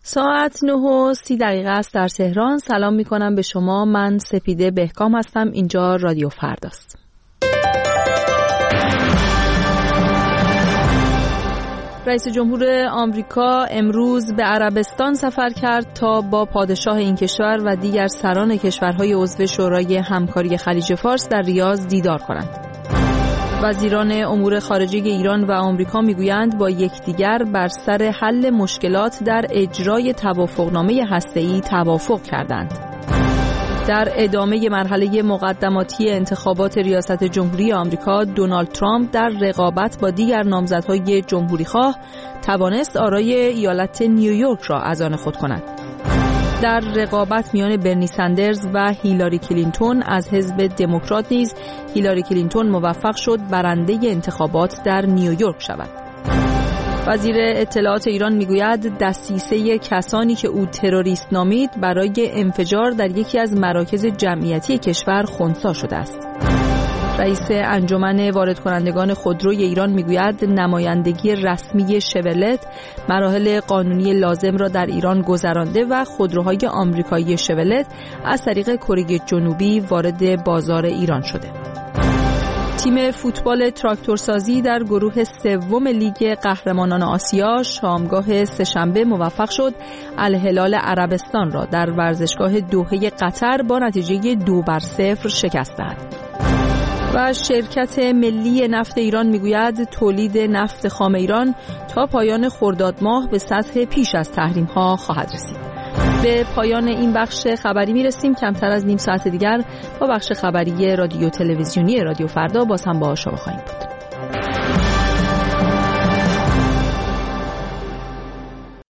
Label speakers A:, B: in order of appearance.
A: ساعت 9:30 است در تهران. سلام میکنم به شما. من سپیده بهکام هستم. اینجا رادیو فرداست. رئیس جمهور آمریکا امروز به عربستان سفر کرد تا با پادشاه این کشور و دیگر سران کشورهای عضو شورای همکاری خلیج فارس در ریاض دیدار کنند. وزیران امور خارجه ایران و آمریکا میگویند با یکدیگر بر سر حل مشکلات در اجرای توافقنامه هسته‌ای توافق کردند. در ادامه مرحله مقدماتی انتخابات ریاست جمهوری آمریکا، دونالد ترامپ در رقابت با دیگر نامزدهای جمهوریخواه توانست آرای ایالت نیویورک را از آن خود کند. در رقابت میان برنی سندرز و هیلاری کلینتون از حزب دموکرات نیز هیلاری کلینتون موفق شد برنده انتخابات در نیویورک شود. وزیر اطلاعات ایران میگوید دسیسه کسانی که او تروریست نامید برای انفجار در یکی از مراکز جمعیتی کشور خنثی شده است. رئیس انجمن وارد کنندگان خودروی ایران میگوید نمایندگی رسمی شورلت مراحل قانونی لازم را در ایران گذرانده و خودروهای آمریکایی شورلت از طریق کره جنوبی وارد بازار ایران شده. تیم فوتبال تراکتورسازی در گروه سوم لیگ قهرمانان آسیا شامگاه سه‌شنبه موفق شد الهلال عربستان را در ورزشگاه دوحه قطر با نتیجه 2-0 شکست دهد. و شرکت ملی نفت ایران میگوید تولید نفت خام ایران تا پایان خرداد ماه به سطح پیش از تحریم‌ها خواهد رسید. به پایان این بخش خبری میرسیم. کمتر از نیم ساعت دیگر با بخش خبری رادیو تلویزیونی رادیو فردا باز هم با شما خواهیم بود.